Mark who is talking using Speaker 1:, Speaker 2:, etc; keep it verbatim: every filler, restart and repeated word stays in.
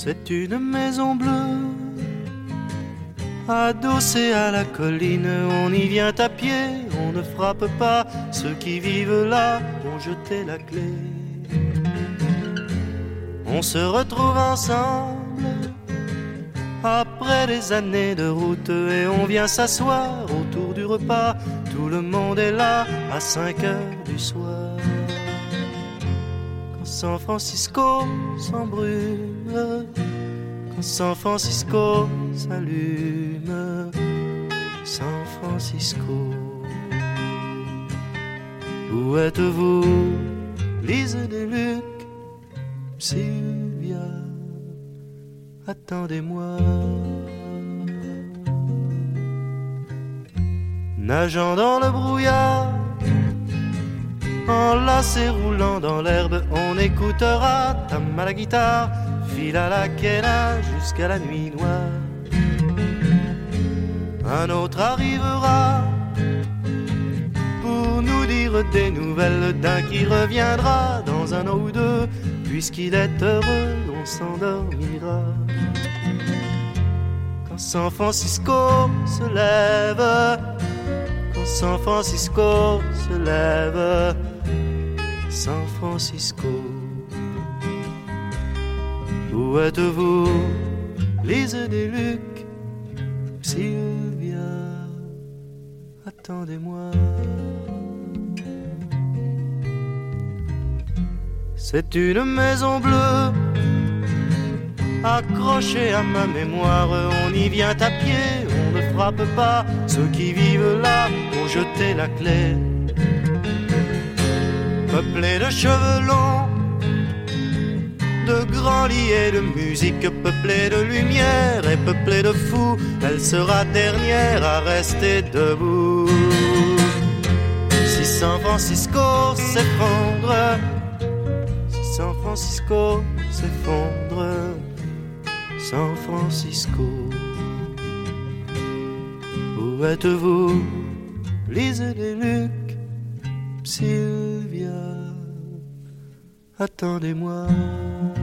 Speaker 1: C'est une maison bleue, adossée à la colline. On y vient à pied, on ne frappe pas. Ceux qui vivent là ont jeté la clé. On se retrouve ensemble après des années de route et on vient s'asseoir autour du repas. Tout le monde est là à cinq heures du soir. Quand San Francisco s'embrume, quand San Francisco s'allume, San Francisco. Où êtes-vous, Lise Deluc, Sylvia, attendez-moi. Nageant dans le brouillard, enlacé roulant dans l'herbe, on écoutera Tam à la guitare, fil à la quena jusqu'à la nuit noire. Un autre arrivera pour nous dire des nouvelles d'un qui reviendra dans un an ou deux. Puisqu'il est heureux, on s'endormira. Quand San Francisco se lève, quand San Francisco se lève, San Francisco. Où êtes-vous, Lise Deluc, Sylvia, attendez-moi. C'est une maison bleue, accrochée à ma mémoire. On y vient à pied, on ne frappe pas. Ceux qui vivent là ont jeté la clé. Peuplée de cheveux longs, de grands lits et de musique, peuplée de lumière et peuplée de fous, elle sera dernière à rester debout. Si San Francisco s'effondre, San Francisco s'effondre, San Francisco. Où êtes-vous, Lise Deluc, Sylvia, attendez-moi.